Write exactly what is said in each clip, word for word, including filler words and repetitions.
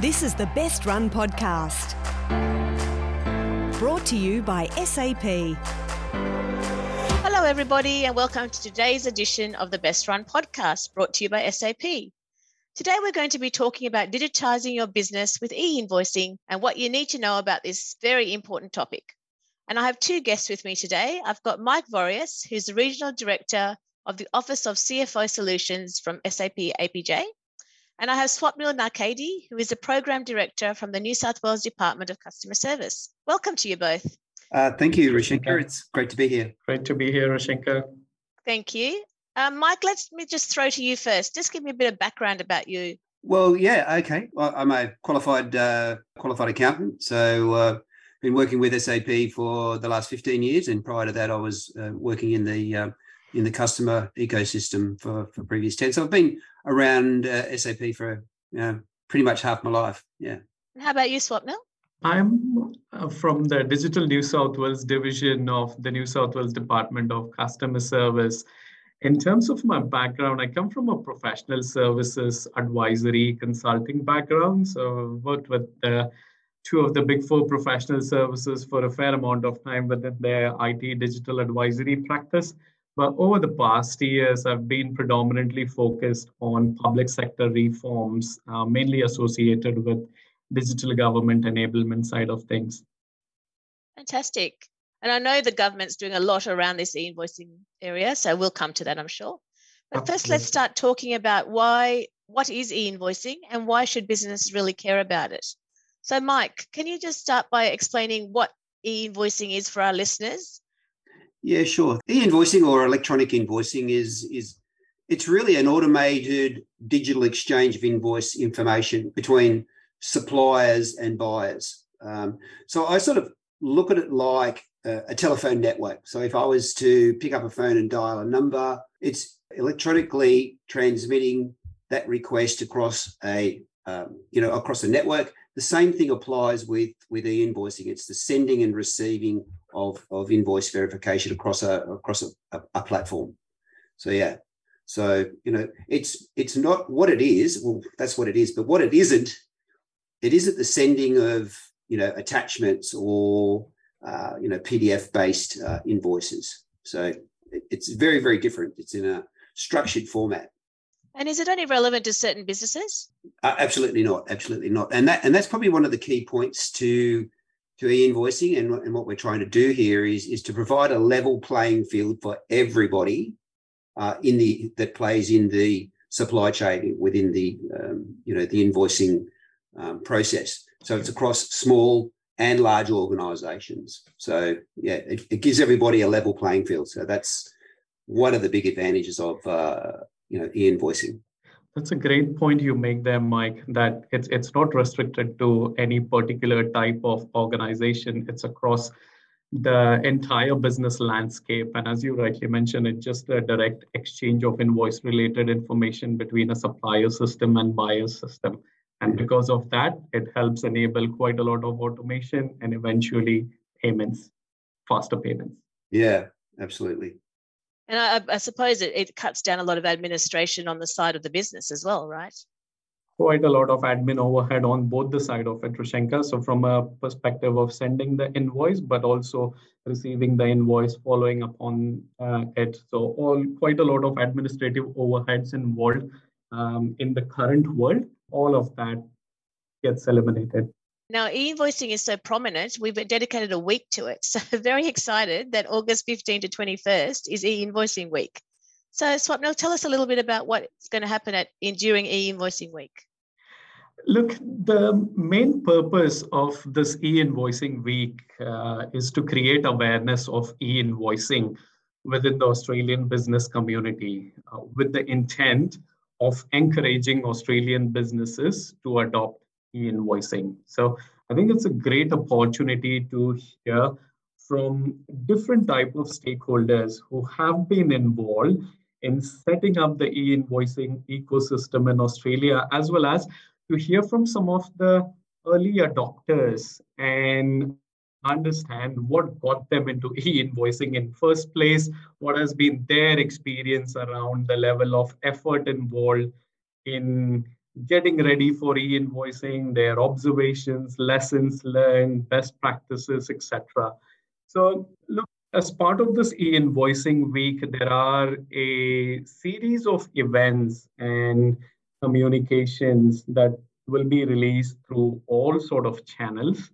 This is the Best Run Podcast, brought to you by S A P. Hello, everybody, and welcome to today's edition of the Best Run Podcast, brought to you by S A P. Today, we're going to be talking about digitising your business with e-invoicing and what you need to know about this very important topic. And I have two guests with me today. I've got Mike Vorius, who's the Regional Director of the Office of C F O Solutions from S A P A P J. And I have Swapnil Narkade, who is the Program Director from the New South Wales Department of Customer Service. Welcome to you both. Uh, thank you, Rashinka. It's great to be here. Great to be here, Rashinka. Thank you. Um, Mike, let me just throw to you first. Just give me a bit of background about you. Well, yeah, okay. Well, I'm a qualified uh, qualified accountant, so uh, been working with S A P for the last fifteen years, and prior to that, I was uh, working in the uh, in the customer ecosystem for for previous ten. So I've been around uh, S A P for you know, pretty much half my life. Yeah. And how about you, Swapnil? I'm uh, from the Digital New South Wales division of the New South Wales Department of Customer Service. In terms of my background, I come from a professional services advisory consulting background. So I've worked with uh, two of the big four professional services for a fair amount of time within their I T digital advisory practice. But over the past years, I've been predominantly focused on public sector reforms, uh, mainly associated with digital government enablement side of things. Fantastic. And I know the government's doing a lot around this e-invoicing area, so we'll come to that, I'm sure. But Absolutely. First, let's start talking about why, what is e-invoicing and why should businesses really care about it? So, Mike, can you just start by explaining what e-invoicing is for our listeners? Yeah, sure. E-invoicing or electronic invoicing is is it's really an automated digital exchange of invoice information between suppliers and buyers. Um, so I sort of look at it like a, a telephone network. So if I was to pick up a phone and dial a number, it's electronically transmitting that request across a um, you know across a network. The same thing applies with with e-invoicing. It's the sending and receiving of, of invoice verification across a across a, a, a platform. So yeah, so you know it's it's not what it is. Well, that's what it is. But what it isn't, it isn't the sending of you know attachments or uh, you know P D F based uh, invoices. So it, it's very very different. It's in a structured format. And is it only relevant to certain businesses? Uh, absolutely not. Absolutely not. And that and that's probably one of the key points to to e-invoicing. And, and what we're trying to do here is, is to provide a level playing field for everybody uh, in the that plays in the supply chain within the um, you know the invoicing um, process. So it's across small and large organisations. So yeah, it, it gives everybody a level playing field. So that's one of the big advantages of uh, you know e-invoicing. That's a great point you make there, Mike, that it's it's not restricted to any particular type of organization. It's across the entire business landscape. And as you rightly mentioned, it's just a direct exchange of invoice-related information between a supplier system and buyer system. And because of that, it helps enable quite a lot of automation and eventually payments, faster payments. Yeah, absolutely. And I, I suppose it, it cuts down a lot of administration on the side of the business as well, right? Quite a lot of admin overhead on both the side of it, Rashinka. So from a perspective of sending the invoice, but also receiving the invoice, following up on uh, it. So all quite a lot of administrative overheads involved um, in the current world. All of that gets eliminated. Now, e-invoicing is so prominent, we've dedicated a week to it. So very excited that August fifteenth to twenty-first is e-invoicing week. So Swapnil, tell us a little bit about what's going to happen at in, during e-invoicing week. Look, the main purpose of this e-invoicing week uh, is to create awareness of e-invoicing within the Australian business community uh, with the intent of encouraging Australian businesses to adopt e-invoicing. So I think it's a great opportunity to hear from different type of stakeholders who have been involved in setting up the e-invoicing ecosystem in Australia, as well as to hear from some of the early adopters and understand what got them into e-invoicing in first place, what has been their experience around the level of effort involved in getting ready for e-invoicing, their observations, lessons learned, best practices, et cetera. So look, as part of this e-invoicing week, there are a series of events and communications that will be released through all sort of channels.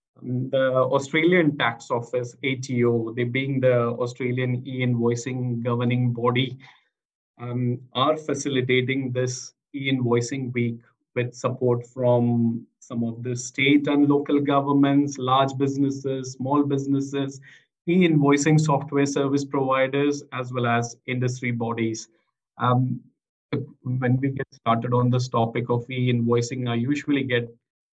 The Australian Tax Office, A T O, they being the Australian e-invoicing governing body, um, are facilitating this e-invoicing week with support from some of the state and local governments, large businesses, small businesses, e-invoicing software service providers, as well as industry bodies. Um, when we get started on this topic of e-invoicing, I usually get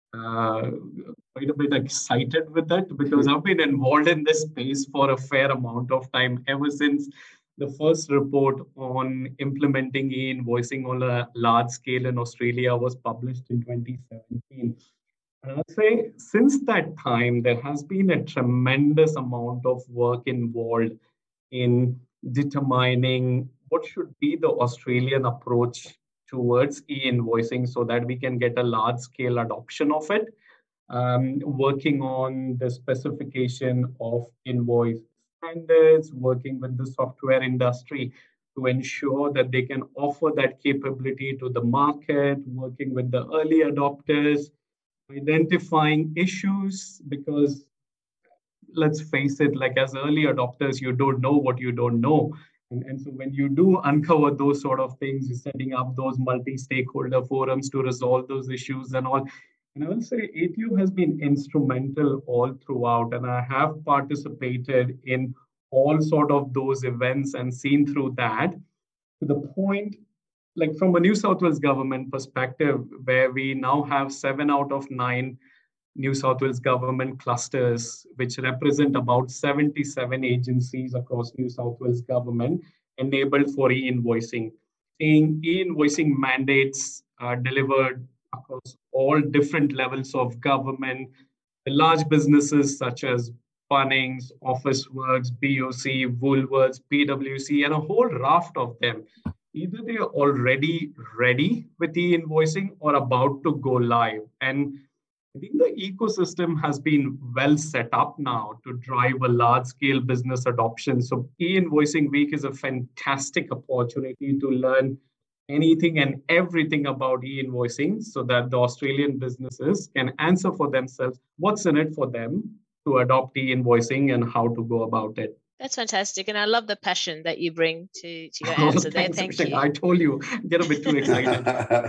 uh, quite a bit excited with that because I've been involved in this space for a fair amount of time ever since the first report on implementing e-invoicing on a large scale in Australia was published in twenty seventeen. And I'll say since that time, there has been a tremendous amount of work involved in determining what should be the Australian approach towards e-invoicing so that we can get a large scale adoption of it, um, working on the specification of invoice standards, working with the software industry to ensure that they can offer that capability to the market, working with the early adopters, identifying issues, because let's face it, like as early adopters, you don't know what you don't know. And, and so when you do uncover those sort of things, you're setting up those multi-stakeholder forums to resolve those issues and all. And I will say A T O has been instrumental all throughout, and I have participated in all sort of those events and seen through that to the point, like from a New South Wales government perspective, where we now have seven out of nine New South Wales government clusters, which represent about seventy-seven agencies across New South Wales government, enabled for e-invoicing. Seeing e-invoicing mandates are delivered across all different levels of government. The large businesses such as Bunnings, Officeworks, B O C, Woolworths, P W C, and a whole raft of them. Either they are already ready with e-invoicing or about to go live. And I think the ecosystem has been well set up now to drive a large-scale business adoption. So e-invoicing week is a fantastic opportunity to learn anything and everything about e-invoicing so that the Australian businesses can answer for themselves what's in it for them to adopt e-invoicing and how to go about it. That's fantastic. And I love the passion that you bring to, to your answer oh, there. Thanks, Thank you. I told you, get a bit too excited.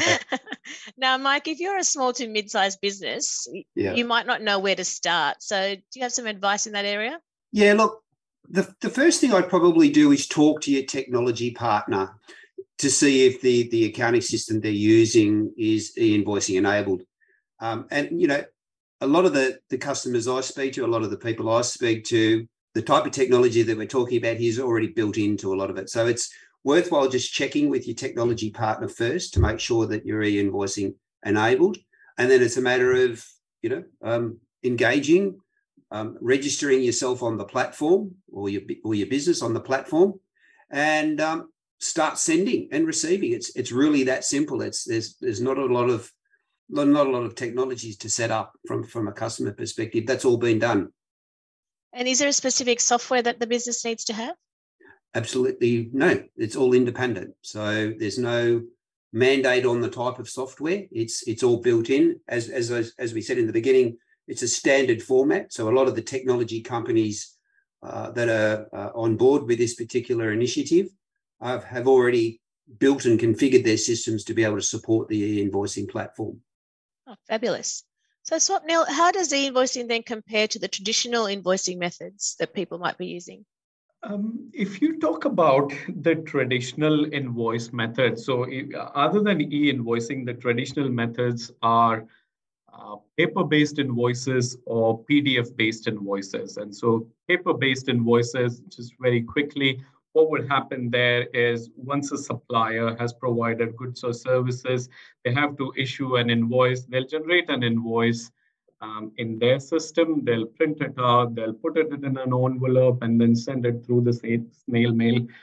Now, Mike, if you're a small to mid-sized business, yeah. you might not know where to start. So do you have some advice in that area? Yeah, look, the, the first thing I'd probably do is talk to your technology partner to see if the, the accounting system they're using is e-invoicing enabled. Um, and, you know, a lot of the, the customers I speak to, a lot of the people I speak to, the type of technology that we're talking about here is already built into a lot of it. So it's worthwhile just checking with your technology partner first to make sure that you're e-invoicing enabled. And then it's a matter of, you know, um, engaging, um, registering yourself on the platform or your, or your business on the platform and um, start sending and receiving. It's it's really that simple. It's there's there's not a lot of not a lot of technologies to set up from, from a customer perspective. That's all been done. And is there a specific software that the business needs to have? Absolutely no. It's all independent. So there's no mandate on the type of software. It's it's all built in. As as as we said in the beginning, it's a standard format. So a lot of the technology companies uh, that are uh, on board with this particular initiative uh, have already built and configured their systems to be able to support the e-invoicing platform. Oh, fabulous. So Swapnil, how does e-invoicing then compare to the traditional invoicing methods that people might be using? Um, if you talk about the traditional invoice method, so if, other than e-invoicing, the traditional methods are uh, paper-based invoices or P D F-based invoices. And so paper-based invoices, just very quickly, what would happen there is once a supplier has provided goods or services, they have to issue an invoice. They'll generate an invoice um, in their system. They'll print it out. They'll put it in an envelope and then send it through the snail mail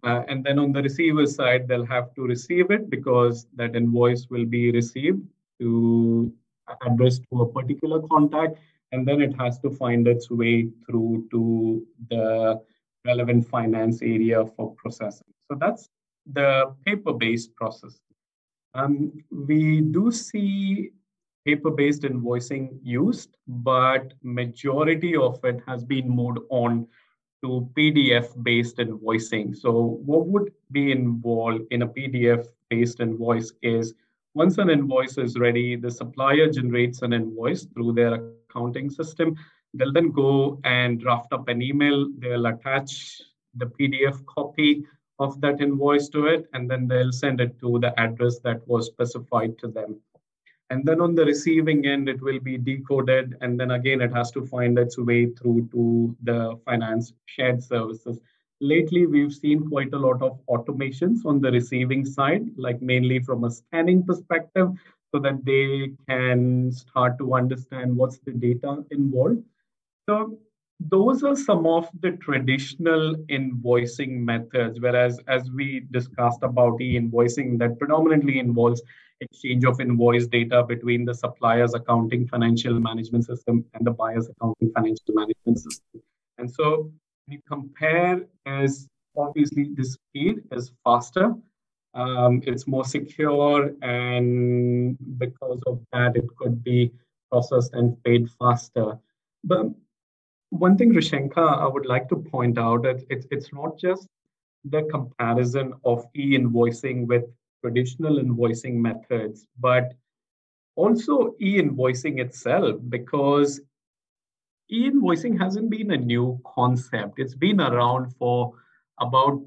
Uh, and then on the receiver side, they'll have to receive it because that invoice will be received to addressed to a particular contact, and then it has to find its way through to the relevant finance area for processing. So that's the paper-based process. Um, we do see paper-based invoicing used, but majority of it has been moved on to P D F-based invoicing. So what would be involved in a P D F-based invoice is once an invoice is ready, the supplier generates an invoice through their accounting system. They'll then go and draft up an email. They'll attach the P D F copy of that invoice to it, and then they'll send it to the address that was specified to them. And then on the receiving end, it will be decoded. And then again, it has to find its way through to the finance shared services. Lately, we've seen quite a lot of automations on the receiving side, like mainly from a scanning perspective, so that they can start to understand what's the data involved. So those are some of the traditional invoicing methods, whereas as we discussed about e-invoicing, that predominantly involves exchange of invoice data between the supplier's accounting financial management system and the buyer's accounting financial management system. And so when you compare, as obviously the speed is faster, um, it's more secure, and because of that, it could be processed and paid faster. But one thing, Rishenka, I would like to point out that it's, it's not just the comparison of e-invoicing with traditional invoicing methods, but also e-invoicing itself, because e-invoicing hasn't been a new concept. It's been around for about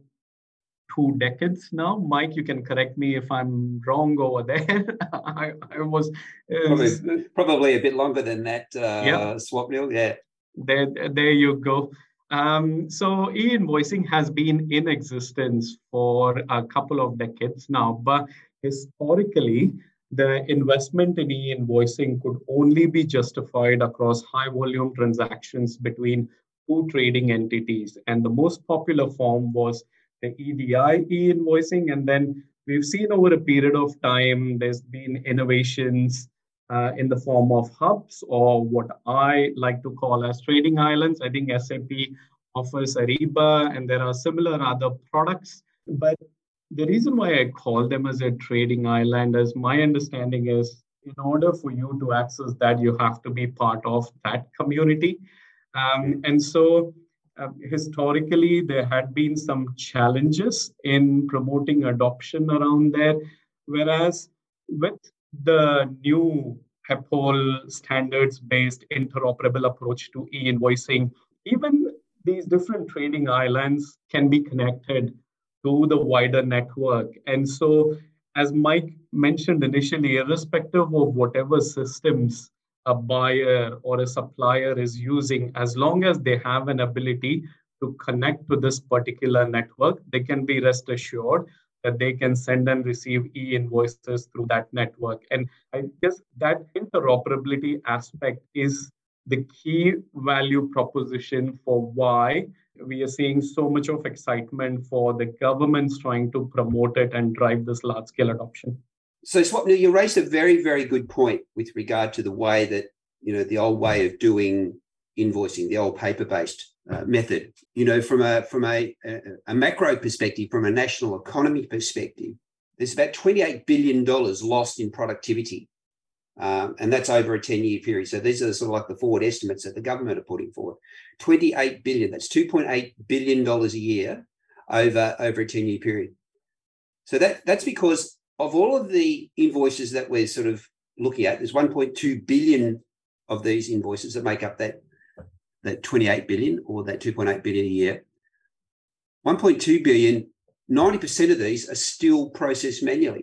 two decades now. Mike, you can correct me if I'm wrong over there. I, I was uh, probably, probably a bit longer than that, uh, yeah. Swapnil, yeah. There, there you go. Um, so e-invoicing has been in existence for a couple of decades now, but historically, the investment in e-invoicing could only be justified across high volume transactions between two trading entities. And the most popular form was the E D I e-invoicing. And then we've seen over a period of time, there's been innovations Uh, in the form of hubs, or what I like to call as trading islands. I think S A P offers Ariba, and there are similar other products. But the reason why I call them as a trading island, as my understanding is, in order for you to access that, you have to be part of that community. Um, and so uh, historically, there had been some challenges in promoting adoption around there, whereas with the new H E P O L standards-based interoperable approach to e-invoicing, even these different trading islands can be connected to the wider network. And so, as Mike mentioned initially, irrespective of whatever systems a buyer or a supplier is using, as long as they have an ability to connect to this particular network, they can be rest assured that they can send and receive e-invoices through that network. And I guess that interoperability aspect is the key value proposition for why we are seeing so much of excitement for the governments trying to promote it and drive this large-scale adoption. So, Swapnil, you raised a very, very good point with regard to the way that, you know, the old way of doing invoicing, the old paper-based Uh, method. You know, from a from a, a, a macro perspective, from a national economy perspective, there's about twenty-eight billion dollars lost in productivity, um, and that's over a ten-year period. So these are sort of like the forward estimates that the government are putting forward. twenty-eight billion dollars, that's two point eight billion dollars a year over, over a ten-year period. So that that's because of all of the invoices that we're sort of looking at, there's one point two billion of these invoices that make up that that twenty-eight billion or that two point eight billion a year. one point two billion, ninety percent of these are still processed manually.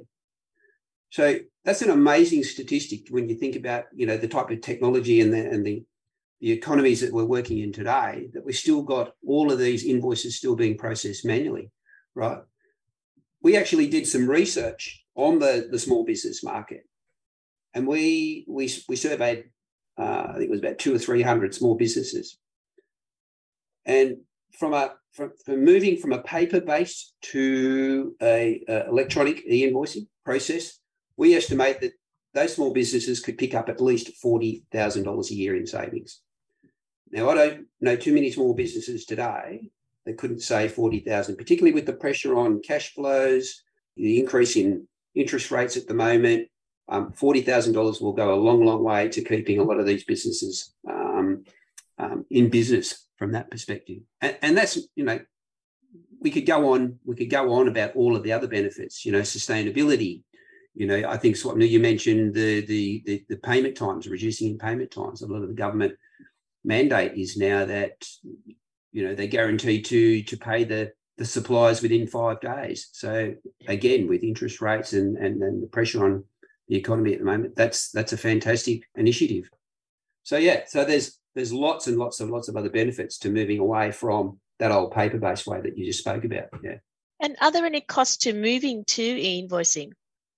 So that's an amazing statistic when you think about, you know, the type of technology and the and the, the economies that we're working in today, that we've still got all of these invoices still being processed manually, right? We actually did some research on the, the small business market, and we we we surveyed Uh, I think it was about two or three hundred small businesses. And from a from, from moving from a paper-based to a, a electronic e-invoicing process, we estimate that those small businesses could pick up at least forty thousand dollars a year in savings. Now, I don't know too many small businesses today that couldn't save forty thousand dollars, particularly with the pressure on cash flows, the increase in interest rates at the moment. Um, forty thousand dollars will go a long, long way to keeping a lot of these businesses um, um, in business from that perspective. And, and that's, you know, we could go on, we could go on about all of the other benefits, you know, sustainability. You know, I think Swapna, you mentioned the, the the the payment times, reducing in payment times. A lot of the government mandate is now that, you know, they're guaranteed to to pay the the suppliers within five days. So again, with interest rates and and, and the pressure on the economy at the moment, that's that's a fantastic initiative. So yeah, so there's there's lots and lots and lots of other benefits to moving away from that old paper-based way that you just spoke about. Yeah. And are there any costs to moving to e-invoicing?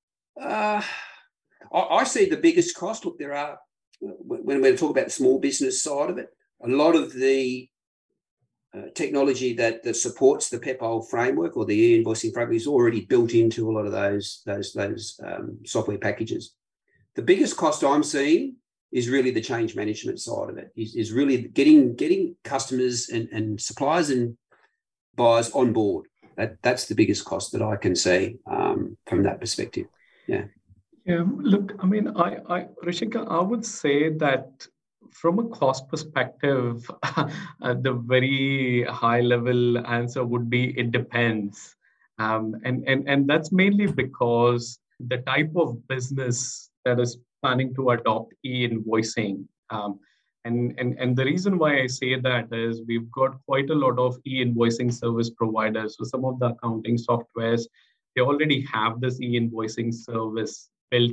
Uh, I, I see the biggest cost. Look, there are, when we talk about the small business side of it, a lot of the uh, technology that, that supports the P E P O L framework or the e-invoicing framework is already built into a lot of those, those, those um, software packages. The biggest cost I'm seeing is really the change management side of it, is, is really getting, getting customers and, and suppliers and buyers on board. That, that's the biggest cost that I can see um, from that perspective. Yeah. Yeah. Look, I mean, I, I, Rishika, I would say that from a cost perspective, uh, the very high level answer would be it depends. Um, and, and, and that's mainly because the type of business that is planning to adopt e-invoicing. Um, and, and, and the reason why I say that is we've got quite a lot of e-invoicing service providers. So some of the accounting softwares, they already have this e-invoicing service built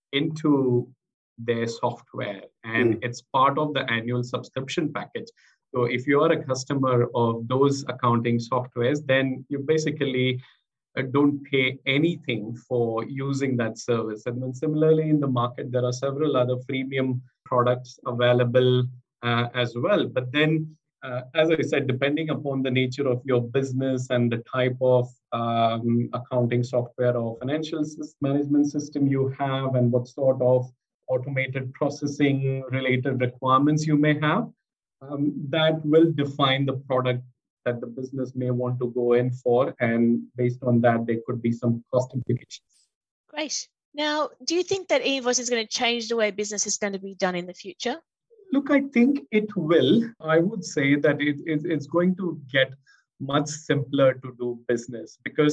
into their software, and mm. it's part of the annual subscription package. So if you are a customer of those accounting softwares, then you basically uh, don't pay anything for using that service. And then similarly in the market, there are several other freemium products available uh, as well. But then Uh, as I said, depending upon the nature of your business and the type of um, accounting software or financial management system you have and what sort of automated processing related requirements you may have, um, that will define the product that the business may want to go in for. And based on that, there could be some cost implications. Great. Now, do you think that e-invoice is going to change the way business is going to be done in the future? Look, I think it will. I would say that it, it, it's going to get much simpler to do business, because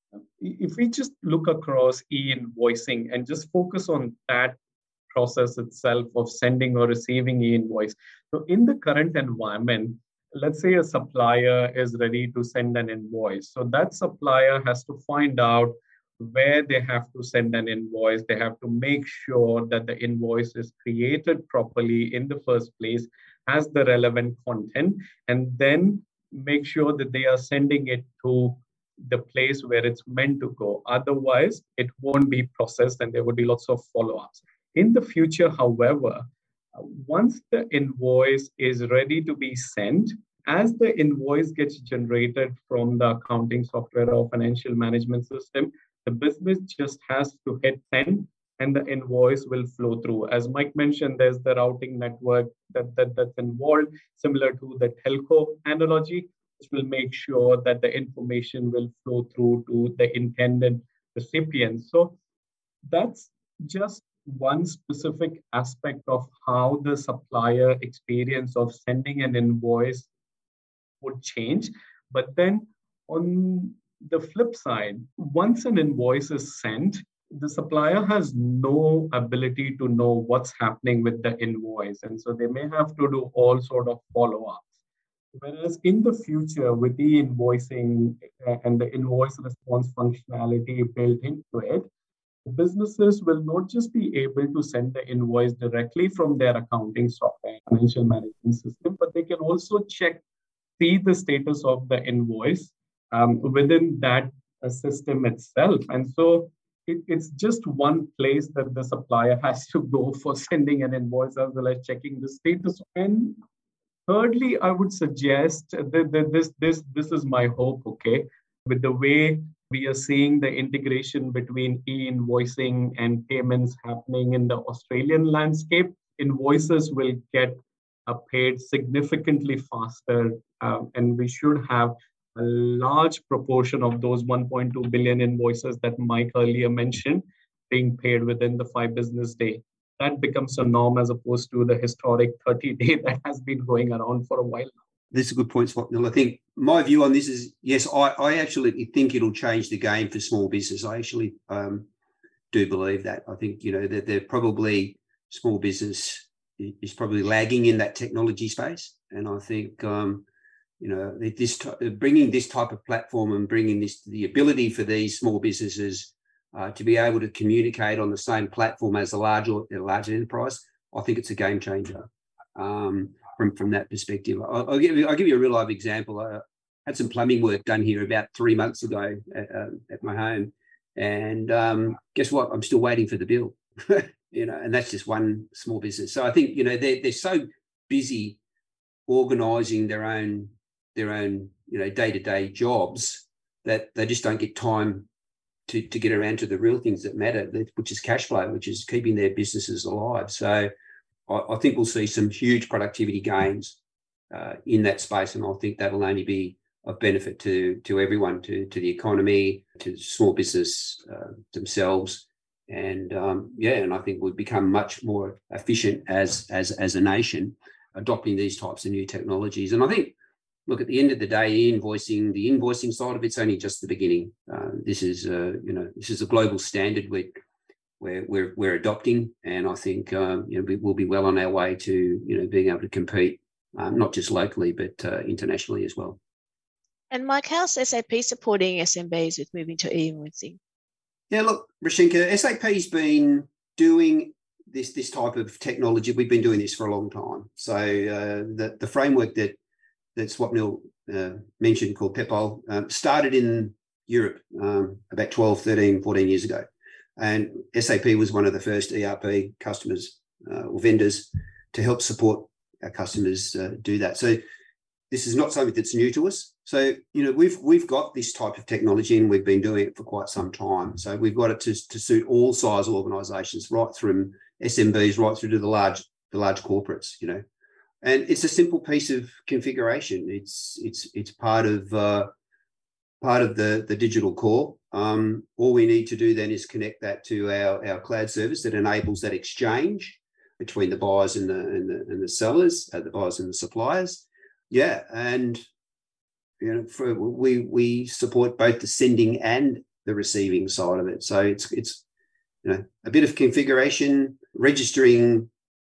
if we just look across e-invoicing and just focus on that process itself of sending or receiving e-invoice. So in the current environment, let's say a supplier is ready to send an invoice. So that supplier has to find out where they have to send an invoice. They have to make sure that the invoice is created properly in the first place, has the relevant content, and then make sure that they are sending it to the place where it's meant to go. Otherwise, it won't be processed and there would be lots of follow-ups. In the future, however, once the invoice is ready to be sent, as the invoice gets generated from the accounting software or financial management system, the business just has to hit send and the invoice will flow through. As Mike mentioned, there's the routing network that, that, that's involved, similar to the telco analogy, which will make sure that the information will flow through to the intended recipient. So that's just one specific aspect of how the supplier experience of sending an invoice would change. But then on the flip side, once an invoice is sent, the supplier has no ability to know what's happening with the invoice. And so they may have to do all sort of follow-ups. Whereas in the future, with the invoicing and the invoice response functionality built into it, businesses will not just be able to send the invoice directly from their accounting software, financial management system, but they can also check, see the status of the invoice Um, within that uh, system itself. And so it, it's just one place that the supplier has to go for sending an invoice as well as checking the status. And Thirdly, I would suggest that, that this, this, this is my hope, okay, with the way we are seeing the integration between e-invoicing and payments happening in the Australian landscape, invoices will get uh, paid significantly faster, uh, and we should have a large proportion of those one point two billion invoices that Mike earlier mentioned being paid within the five business day. That becomes a norm as opposed to the historic thirty day that has been going around for a while now. This is a good point, Swapnil. I think my view on this is, yes, I, I actually think it'll change the game for small business. I actually um, do believe that. I think, you know, that they're probably, small business is probably lagging in that technology space. And I think, um, you know, this bringing this type of platform and bringing this, the ability for these small businesses uh, to be able to communicate on the same platform as a large, a large enterprise, I think it's a game changer. Um, From, from that perspective, I'll, I'll give you I'll give you a real life example. I had some plumbing work done here about three months ago at, uh, at my home, and um, guess what? I'm still waiting for the bill. You know, and that's just one small business. So I think, you know, they're they're so busy organising their own their own you know day to day jobs that they just don't get time to to get around to the real things that matter, which is cash flow, which is keeping their businesses alive. So I think we'll see some huge productivity gains uh, in that space, and I think that'll only be of benefit to to everyone, to to the economy, to small business uh, themselves, and um, yeah, and I think we've become much more efficient as as as a nation adopting these types of new technologies. And I think, look, at the end of the day, e-invoicing, the invoicing side of it's only just the beginning. Uh, this is uh, you know this is a global standard with. We're, we're, we're adopting, and I think um, you know we, we'll be well on our way to you know being able to compete, um, not just locally but uh, internationally as well. And Mike, how's S A P supporting S M Bs with moving to e-invoicing? Yeah, look, Rashinka, S A P's been doing this this type of technology. We've been doing this for a long time. So uh, the the framework that that Swapnil uh, mentioned, called PEPAL, um, started in Europe um, about twelve, thirteen, fourteen years ago. And S A P was one of the first E R P customers uh, or vendors to help support our customers uh, do that. So this is not something that's new to us. So, you know, we've we've got this type of technology and we've been doing it for quite some time. So we've got it to, to suit all size organisations, right from S M Bs right through to the large the large corporates, you know. And it's a simple piece of configuration. It's it's it's part of uh, part of the, the digital core. Um, all we need to do then is connect that to our, our cloud service that enables that exchange between the buyers and the and the, and the sellers, uh, the buyers and the suppliers. Yeah, and you know, for, we we support both the sending and the receiving side of it. So it's it's you know a bit of configuration, registering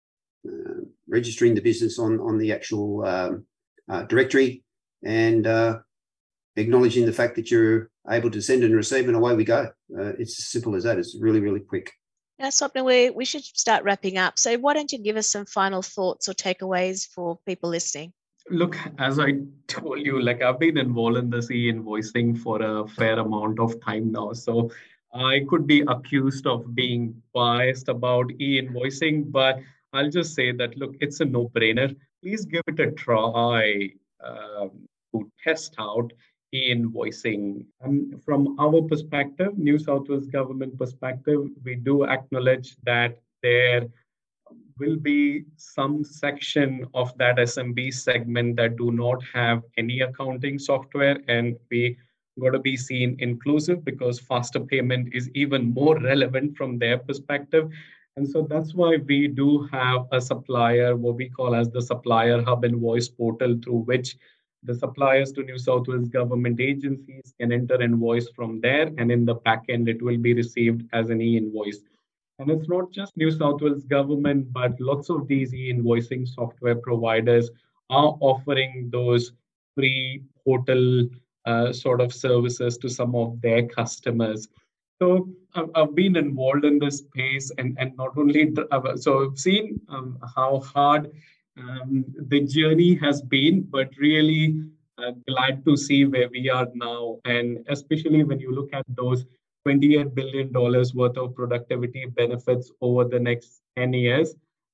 uh, registering the business on on the actual um, uh, directory, and uh, acknowledging the fact that you're able to send and receive, and away we go. Uh, it's as simple as that. It's really, really quick. Now, Swapnil, we, we should start wrapping up. So why don't you give us some final thoughts or takeaways for people listening? Look, as I told you, like I've been involved in this e-invoicing for a fair amount of time now. So I could be accused of being biased about e-invoicing, but I'll just say that, look, it's a no-brainer. Please give it a try um, to test out e-invoicing. And from our perspective, New South Wales government perspective, we do acknowledge that there will be some section of that S M B segment that do not have any accounting software, and we got to be seen inclusive because faster payment is even more relevant from their perspective. And so that's why we do have a supplier, what we call as the Supplier Hub Invoice Portal, through which the suppliers to New South Wales government agencies can enter invoice from there, and in the back end, it will be received as an e-invoice. And it's not just New South Wales government, but lots of these e-invoicing software providers are offering those free portal uh, sort of services to some of their customers. So I've, I've been involved in this space, and, and not only, so I've seen um, how hard Um, the journey has been, but really uh, glad to see where we are now. And especially when you look at those twenty-eight billion dollars worth of productivity benefits over the next ten years,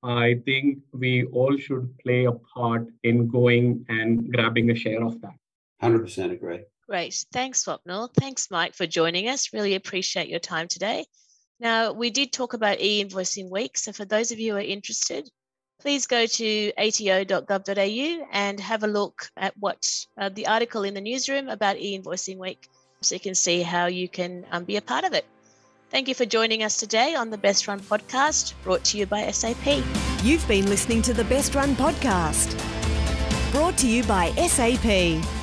I think we all should play a part in going and grabbing a share of that. one hundred percent agree. Great. Thanks, Swapnil. Thanks, Mike, for joining us. Really appreciate your time today. Now, we did talk about e-invoicing week. So for those of you who are interested, please go to a t o dot gov dot a u and have a look at what uh, the article in the newsroom about e-invoicing week, so you can see how you can um, be a part of it. Thank you for joining us today on the Best Run podcast, brought to you by S A P. You've been listening to the Best Run podcast, brought to you by S A P.